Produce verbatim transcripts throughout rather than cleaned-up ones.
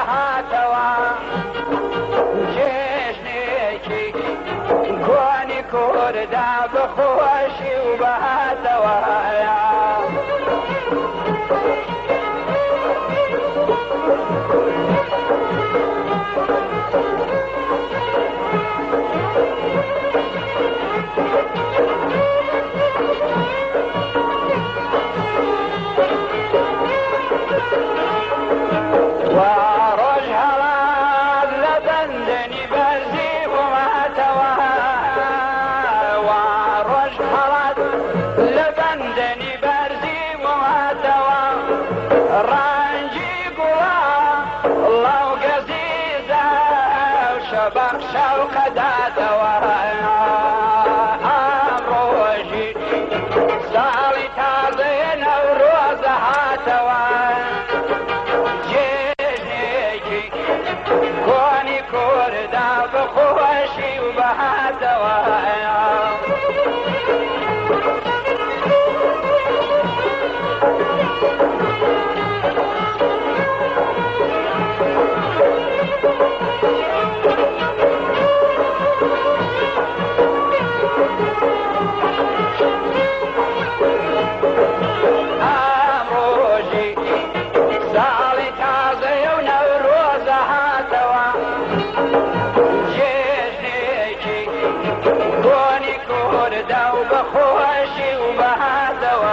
بهاتەوە جێژنێکی کۆنی کووردا بەخۆشی و بەهاتەوە شوق داتەوە ئەمڕۆژی ساڵی تازەیە نەورۆزە هاتەوە جێژنێکی کۆنی کووردا بەخۆشی و بەهاتەوە بخۆشی و بەهاتەوە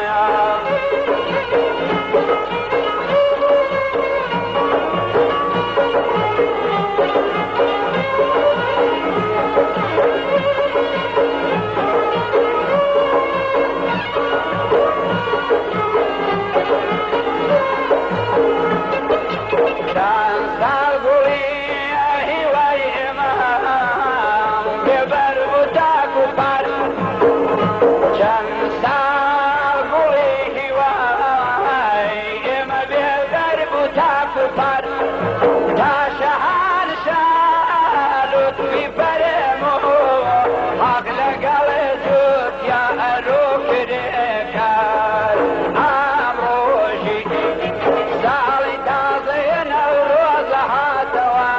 چەند ساڵ گوڵی هیوای ئێمە بێبەر و تاک و پار چەند ساڵ گوڵی هیوای ئێمە بێبەر و تاک و پار تا شەهان شالوتوی بەرێم و حەق لەگەڵێ جوتیا ئەرۆ کرێکار ئەمڕۆژی ساڵی تازەیە نەورۆزە هاتەوە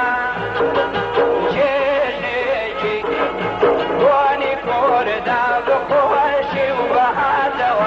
جێژنێکی کۆنی کووردا بەخۆشی و بەهاتەوە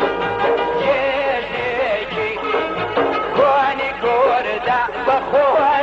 بخواه